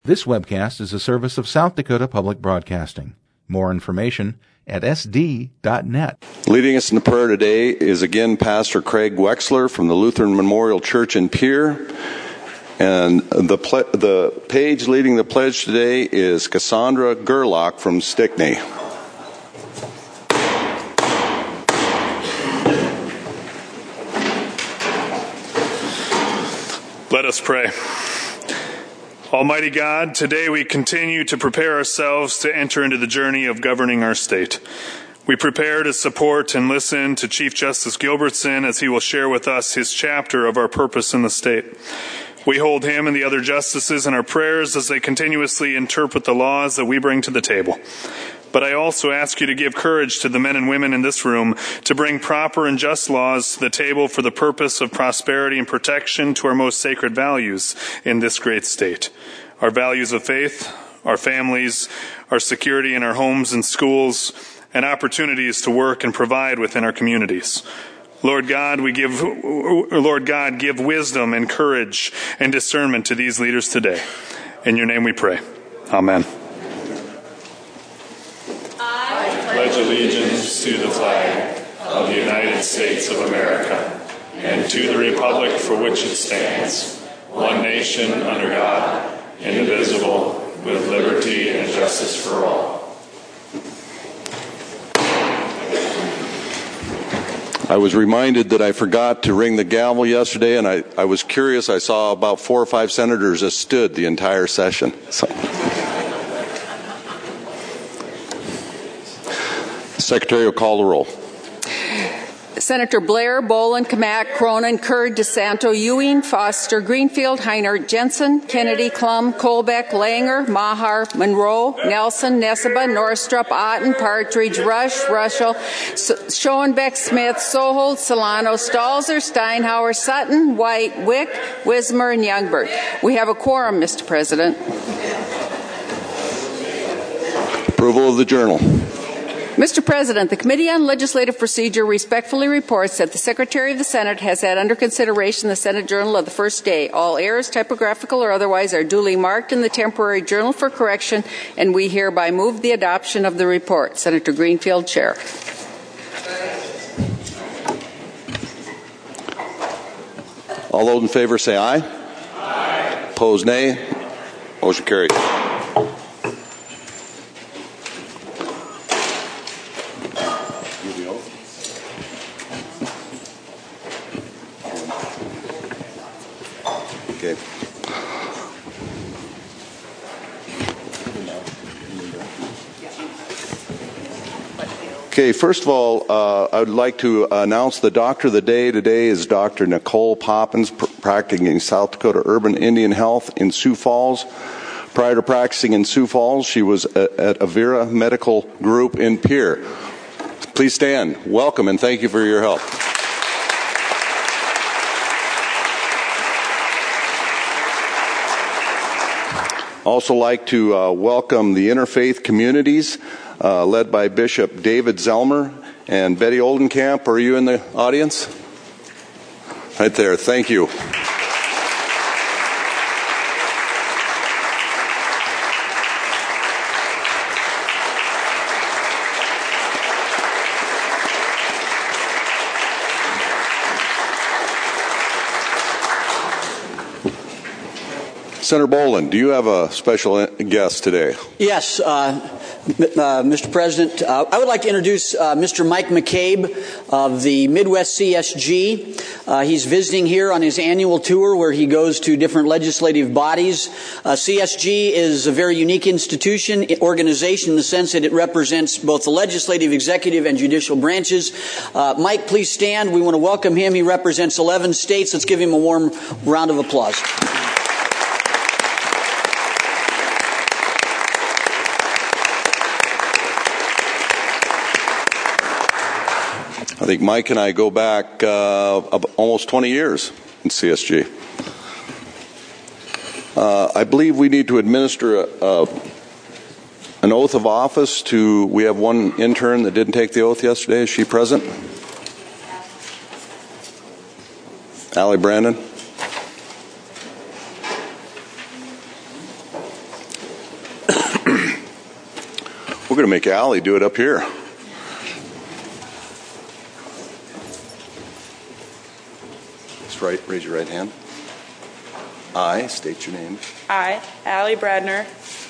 This webcast is a service of South Dakota Public Broadcasting. More information at sd.net. Leading us in the prayer today is again Pastor Craig Wexler from the Lutheran Memorial Church in Pierre. And the page leading the pledge today is Cassandra Gerlach from Stickney. Let us pray. Almighty God, today we continue to prepare ourselves to enter into the journey of governing our state. We prepare to support and listen to Chief Justice Gilbertson as he will share with us his chapter of our purpose in the state. We hold him and the other justices in our prayers as they continuously interpret the laws that we bring to the table. But I also ask you to give courage to the men and women in this room to bring proper and just laws to the table for the purpose of prosperity and protection to our most sacred values in this great state. Our values of faith, our families, our security in our homes and schools, and opportunities to work and provide within our communities. Lord God, give wisdom and courage and discernment to these leaders today. In your name we pray. Amen. I pledge allegiance to the flag of the United States of America and to the republic for which it stands, one nation under God, indivisible, with liberty and justice for all. I was reminded that I forgot to ring the gavel yesterday, and I was curious. I saw about 4 or 5 senators that stood the entire session. Secretary will call the roll. Senator Blair, Boland, Kamak, Cronin, Curd, DeSanto, Ewing, Foster, Greenfield, Heinert, Jensen, Kennedy, Klum, Colbeck, Langer, Maher, Monroe, Nelson, Neseba, Norstrup, Otten, Partridge, Rush, Ruschel, Schoenbeck, Smith, Sohold, Solano, Stalzer, Steinhauer, Sutton, White, Wick, Wismer, and Youngberg. We have a quorum, Mr. President. Approval of the journal. Mr. President, the Committee on Legislative Procedure respectfully reports that the Secretary of the Senate has had under consideration the Senate Journal of the first day. All errors, typographical or otherwise, are duly marked in the temporary journal for correction, and we hereby move the adoption of the report. Senator Greenfield, Chair. All those in favor say aye. Aye. Opposed, nay. Motion carried. Okay, first of all, I would like to announce the doctor of the day. Today is Dr. Nicole Poppins, practicing in South Dakota Urban Indian Health in Sioux Falls. Prior to practicing in Sioux Falls, she was at Avera Medical Group in Pierre. Please stand. Welcome and thank you for your help. Also like to welcome the interfaith communities led by Bishop David Zelmer and Betty Oldenkamp. Are you in the audience? Right there. Thank you. Senator Boland, do you have a special guest today? Yes, Mr. President. I would like to introduce Mr. Mike McCabe of the Midwest CSG. He's visiting here on his annual tour where he goes to different legislative bodies. CSG is a very unique organization in the sense that it represents both the legislative, executive, and judicial branches. Mike, please stand. We want to welcome him. He represents 11 states. Let's give him a warm round of applause. I think Mike and I go back almost 20 years in CSG. I believe we need to administer an oath of office to, we have one intern that didn't take the oath yesterday. Is she present? Allie Brandon. We're going to make Allie do it up here. Raise your right hand. I state your name. I, Allie Bradner.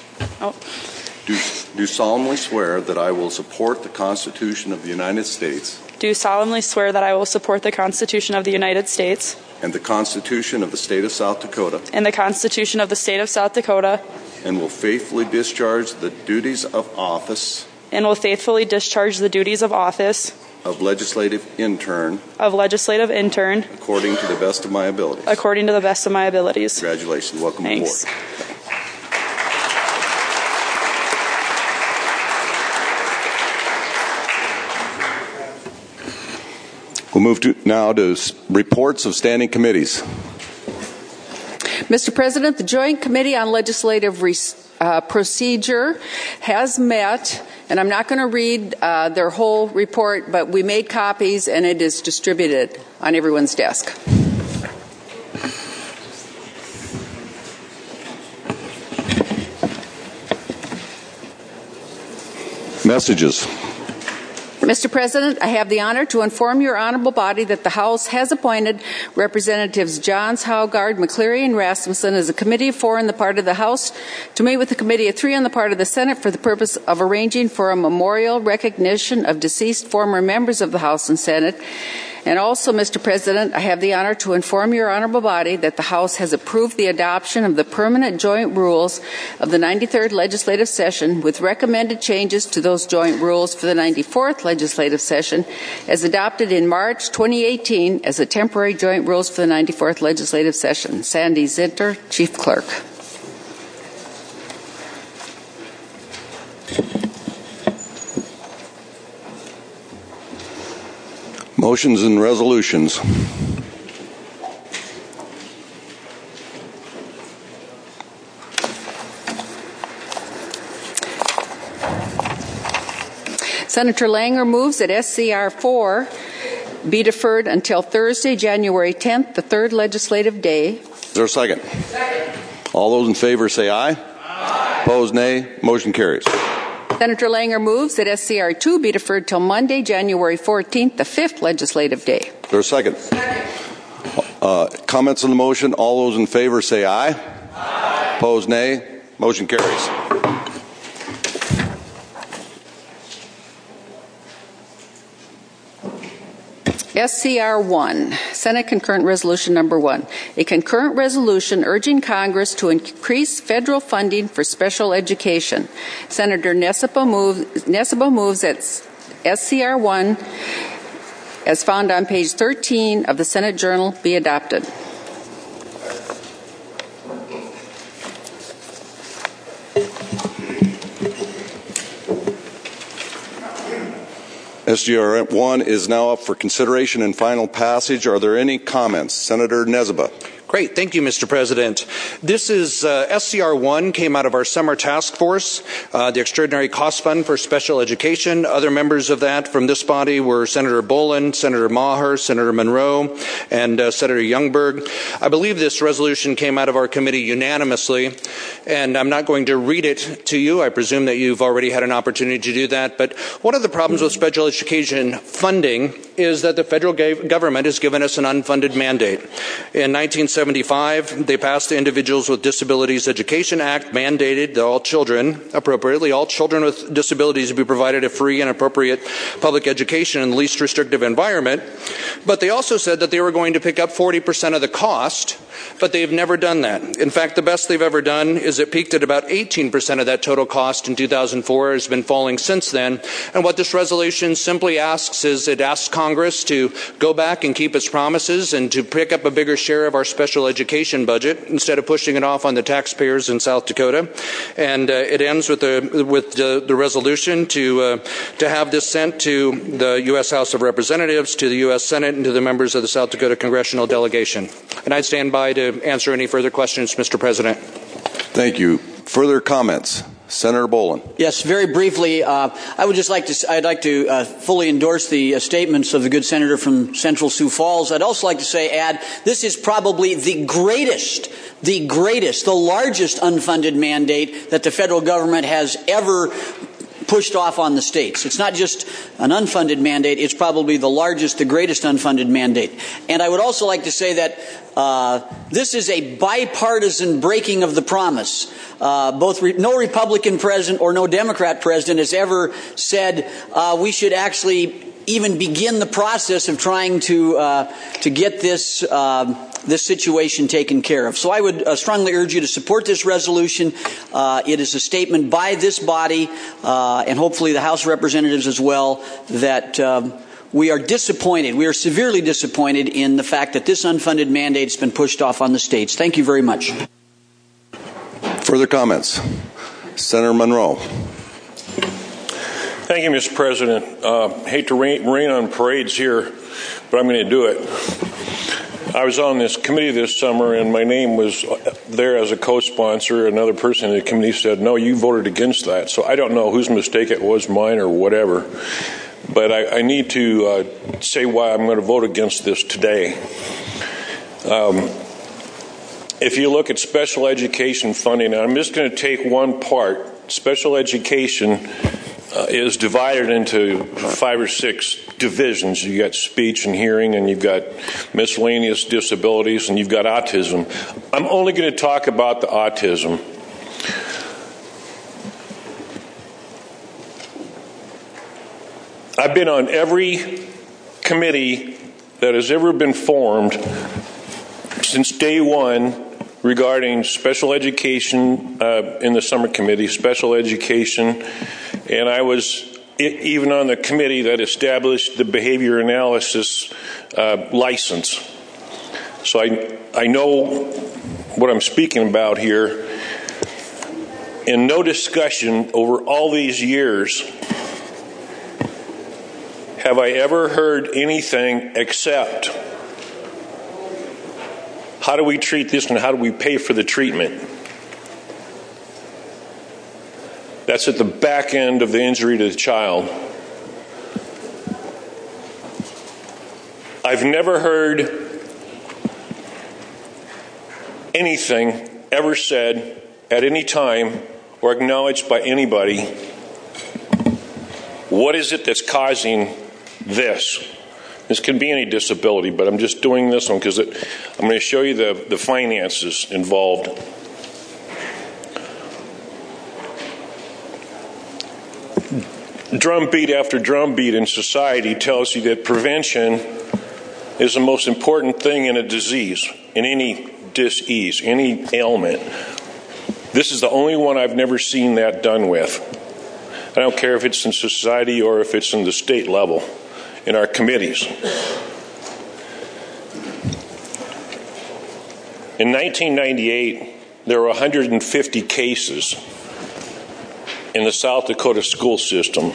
Do solemnly swear that I will support the Constitution of the United States. Do solemnly swear that I will support the Constitution of the United States. And the Constitution of the State of South Dakota. And the Constitution of the State of South Dakota. And will faithfully discharge the duties of office. And will faithfully discharge the duties of office. Of legislative intern. According to the best of my abilities. According to the best of my abilities. Congratulations. Welcome Thanks. aboard. We'll move now to reports of standing committees. Mr. President, the Joint Committee on Legislative Procedure has met, and I'm not going to read their whole report, but we made copies and it is distributed on everyone's desk. Messages. Mr. President, I have the honor to inform your honorable body that the House has appointed Representatives Johns, Haugaard, McCleary, and Rasmussen as a committee of 4 on the part of the House to meet with a committee of 3 on the part of the Senate for the purpose of arranging for a memorial recognition of deceased former members of the House and Senate. And also, Mr. President, I have the honor to inform your honorable body that the House has approved the adoption of the permanent joint rules of the 93rd legislative session with recommended changes to those joint rules for the 94th legislative session as adopted in March 2018 as the temporary joint rules for the 94th legislative session. Sandy Zinter, Chief Clerk. Motions and resolutions. Senator Langer moves that SCR 4 be deferred until Thursday, January 10th, the 3rd legislative day. Is there a second? Second. All those in favor say aye. Aye. Opposed, nay. Motion carries. Senator Langer moves that SCR 2 be deferred till Monday, January 14th, the 5th legislative day. Is there a second? Second. Comments on the motion? All those in favor say aye. Aye. Opposed, nay. Motion carries. SCR 1, Senate Concurrent Resolution Number 1, a concurrent resolution urging Congress to increase federal funding for special education. Senator Nesiba moves that SCR 1, as found on page 13 of the Senate Journal, be adopted. SGR 1 is now up for consideration and final passage. Are there any comments? Senator Nesiba. Great. Thank you, Mr. President. This is SCR 1 came out of our summer task force, the Extraordinary Cost Fund for Special Education. Other members of that from this body were Senator Boland, Senator Maher, Senator Monroe, and Senator Youngberg. I believe this resolution came out of our committee unanimously, and I'm not going to read it to you. I presume that you've already had an opportunity to do that. But one of the problems with special education funding is that the federal government has given us an unfunded mandate. In 1975, they passed the Individuals with Disabilities Education Act, mandated that all children with disabilities be provided a free and appropriate public education in the least restrictive environment. But they also said that they were going to pick up 40% of the cost, but they've never done that. In fact, the best they've ever done is it peaked at about 18% of that total cost in 2004, has been falling since then. And what this resolution simply asks is it asks Congress to go back and keep its promises and to pick up a bigger share of our special education budget instead of pushing it off on the taxpayers in South Dakota. And it ends with the resolution to have this sent to the U.S. House of Representatives, to the U.S. Senate, and to the members of the South Dakota Congressional Delegation. And I'd stand by to answer any further questions, Mr. President. Thank you. Further comments? Senator Boland. Yes, very briefly, I'd like to fully endorse the statements of the good senator from Central Sioux Falls. I'd also like to add, this is probably the largest unfunded mandate that the federal government has ever pushed off on the states. It's not just an unfunded mandate, it's probably the largest, the greatest unfunded mandate. And I would also like to say that this is a bipartisan breaking of the promise. No Republican president or no Democrat president has ever said we should actually even begin the process of trying to get this situation taken care of. So I would strongly urge you to support this resolution. It is a statement by this body and hopefully the House of Representatives as well that we are disappointed. We are severely disappointed in the fact that this unfunded mandate has been pushed off on the states. Thank you very much. Further comments? Senator Monroe. Thank you, Mr. President. Hate to rain on parades here, but I'm going to do it. I was on this committee this summer, and my name was there as a co-sponsor. Another person in the committee said, no, you voted against that. So I don't know whose mistake it was, mine or whatever. But I need to say why I'm going to vote against this today. If you look at special education funding, and I'm just going to take one part. Special education is divided into 5 or 6 divisions. You've got speech and hearing, and you've got miscellaneous disabilities, and you've got autism. I'm only going to talk about the autism. I've been on every committee that has ever been formed since day one regarding special education in the summer committee, special education, and I was even on the committee that established the behavior analysis license. So I know what I'm speaking about here. In no discussion over all these years have I ever heard anything except how do we treat this and how do we pay for the treatment? That's at the back end of the injury to the child. I've never heard anything ever said at any time or acknowledged by anybody. What is it that's causing this? This can be any disability, but I'm just doing this one because I'm going to show you the finances involved. Drumbeat after drumbeat in society tells you that prevention is the most important thing in a disease, in any dis-ease, any ailment. This is the only one I've never seen that done with. I don't care if it's in society or if it's in the state level, in our committees. In 1998, there were 150 cases in the South Dakota school system.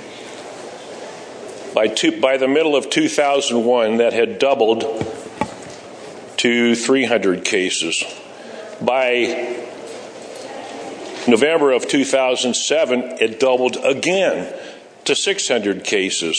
By the middle of 2001, that had doubled to 300 cases. By November of 2007, it doubled again to 600 cases.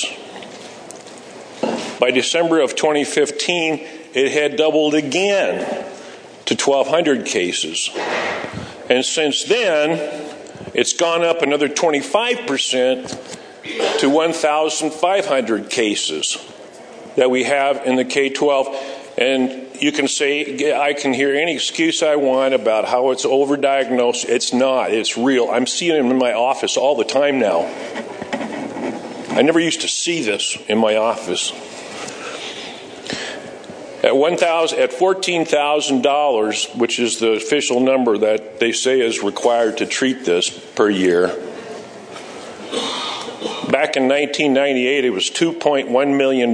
By December of 2015, it had doubled again to 1,200 cases. And since then, it's gone up another 25% to 1,500 cases that we have in the K-12. And you can say, I can hear any excuse I want about how it's overdiagnosed. It's not. It's real. I'm seeing it in my office all the time now. I never used to see this in my office. At $14,000, which is the official number that they say is required to treat this per year, back in 1998, it was $2.1 million.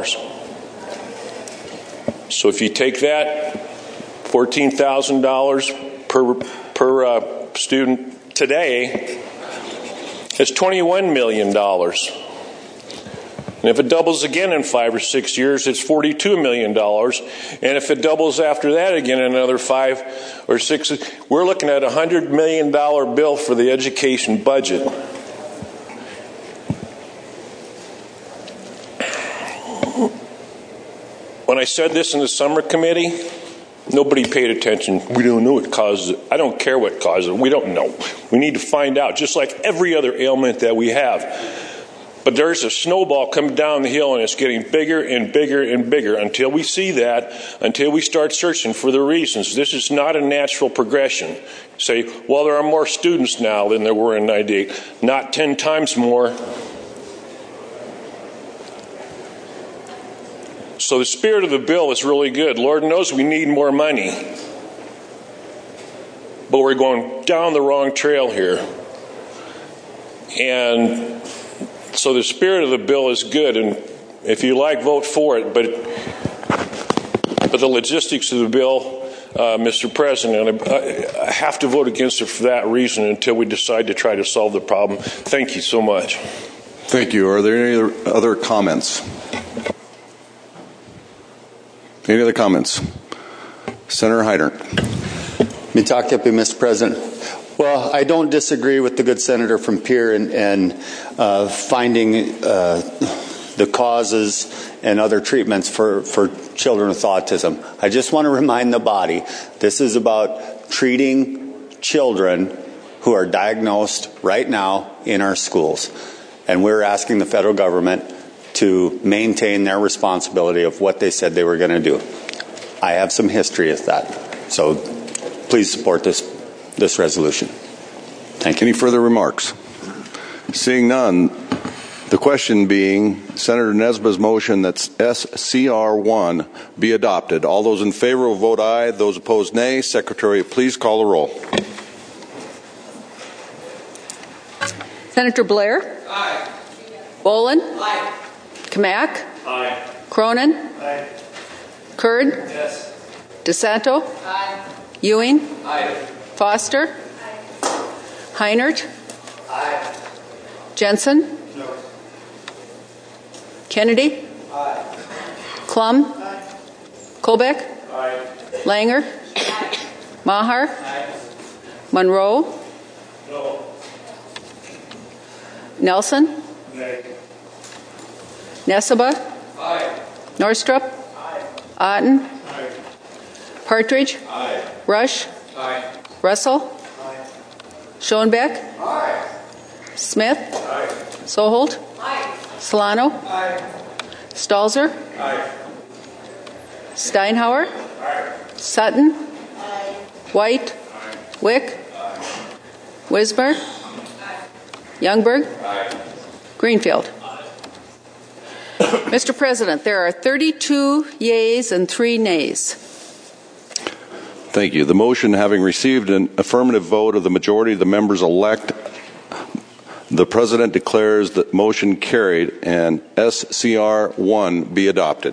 So if you take that, $14,000 per student today, it's $21 million. And if it doubles again in 5 or 6 years, it's $42 million. And if it doubles after that again in another 5 or 6, we're looking at a $100 million bill for the education budget. When I said this in the summer committee, Nobody paid attention. We don't know what causes it. I don't care what causes it. We don't know. We need to find out, just like every other ailment that we have. But there's a snowball coming down the hill, and it's getting bigger and bigger and bigger. Until we see that, until we start searching for the reasons, this is not a natural progression. Say, well, there are more students now than there were in 98. Not 10 times more. So the spirit of the bill is really good. Lord knows we need more money. But we're going down the wrong trail here. And so the spirit of the bill is good. And if you like, vote for it. But the logistics of the bill, Mr. President, I have to vote against it for that reason until we decide to try to solve the problem. Thank you so much. Thank you. Are there any other comments? Any other comments? Senator Heiner. Mr. President. Well, I don't disagree with the good senator from Pierre and finding the causes and other treatments for children with autism. I just want to remind the body, this is about treating children who are diagnosed right now in our schools. And we're asking the federal government to maintain their responsibility of what they said they were going to do. I have some history of that. So please support this resolution. Thank you. Any further remarks? Seeing none, the question being Senator Nesbitt's motion that SCR1 be adopted. All those in favor will vote aye. Those opposed, nay. Secretary, please call the roll. Senator Blair? Aye. Bolin? Aye. Kamak? Aye. Cronin? Aye. Kurd? Yes. DeSanto? Aye. Ewing? Aye. Foster? Aye. Heinert? Aye. Jensen? No. Kennedy? Aye. Klum? Aye. Kolbeck? Aye. Langer? Aye. Maher? Aye. Monroe? No. Nelson? Nay. Neseba? Aye. Norstrup? Aye. Otten? Aye. Partridge? Aye. Rush? Aye. Russell? Aye. Schoenbeck? Aye. Smith? Aye. Soholt? Aye. Solano? Aye. Stalzer? Aye. Steinhauer? Aye. Sutton? Aye. White? Aye. Wick? Aye. Wismer? Aye. Youngberg? Aye. Greenfield? Mr. President, there are 32 yeas and 3 nays. Thank you. The motion having received an affirmative vote of the majority of the members elect, the President declares that motion carried and SCR1 be adopted.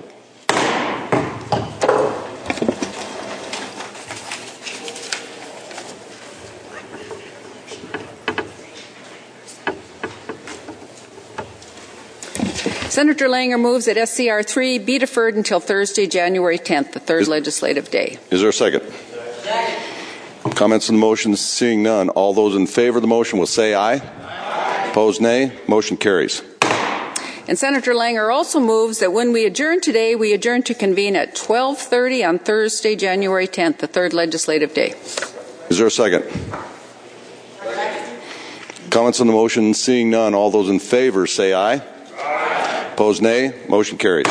Senator Langer moves that SCR3 be deferred until Thursday, January 10th, the third legislative day. Is there a second? Second. Comments on the motion? Seeing none. All those in favor of the motion will say aye. Aye. Opposed, nay. Motion carries. And Senator Langer also moves that when we adjourn today, we adjourn to convene at 12:30 on Thursday, January 10th, the third legislative day. Is there a second? Second. Comments on the motion? Seeing none. All those in favor say aye. Aye. Opposed, nay. Motion carries.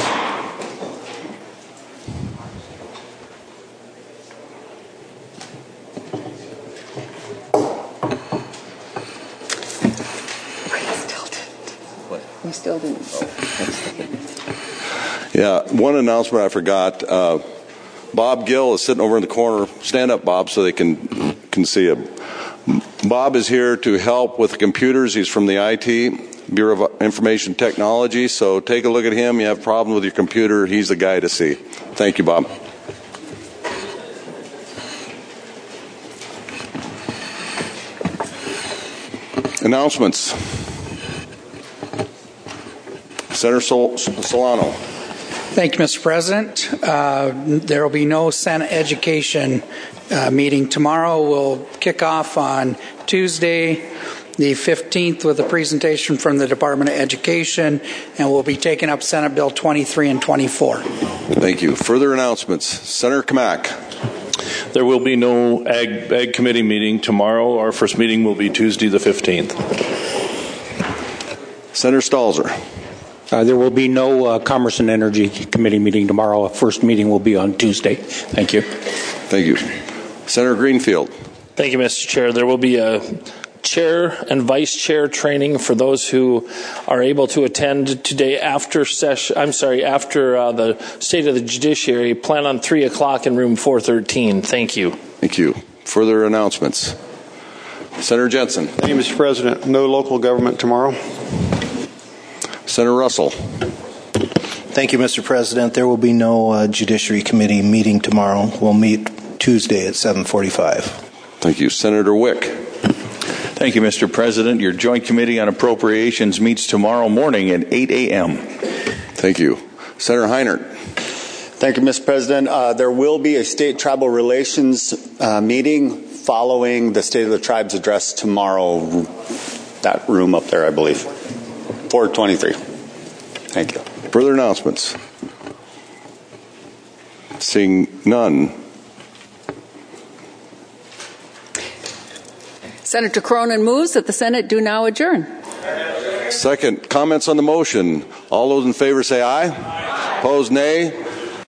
We still didn't vote. Yeah, one announcement I forgot. Bob Gill is sitting over in the corner. Stand up, Bob, so they can see him. Bob is here to help with the computers. He's from the IT, Bureau of Information Technology. So take a look at him. You have a problem with your computer, he's the guy to see. Thank you, Bob. Announcements. Senator Solano. Thank you, Mr. President. There will be no Senate Education meeting tomorrow. We'll kick off on Tuesday, the 15th, with a presentation from the Department of Education, and we'll be taking up Senate Bill 23 and 24. Thank you. Further announcements. Senator Kamak. There will be no Ag Committee meeting tomorrow. Our first meeting will be Tuesday the 15th. Senator Stalzer. There will be no Commerce and Energy Committee meeting tomorrow. Our first meeting will be on Tuesday. Thank you. Thank you. Senator Greenfield. Thank you, Mr. Chair. There will be a chair and vice chair training for those who are able to attend today after the State of the Judiciary. Plan on 3 o'clock in room 413. Thank you. Thank you. Further announcements. Senator Jensen. Thank you, Mr. President. No local government tomorrow. Senator Russell. Thank you, Mr. President. There will be no Judiciary Committee meeting tomorrow. We'll meet Tuesday at 7:45. Thank you. Senator Wick. Thank you, Mr. President. Your Joint Committee on Appropriations meets tomorrow morning at 8 a.m. Thank you. Senator Heinert. Thank you, Mr. President. There will be a State Tribal Relations meeting following the State of the Tribes address tomorrow. That room up there, I believe. 423. Thank you. Further announcements? Seeing none. Senator Cronin moves that the Senate do now adjourn. Second, comments on the motion. All those in favor say aye. Aye. Opposed, nay.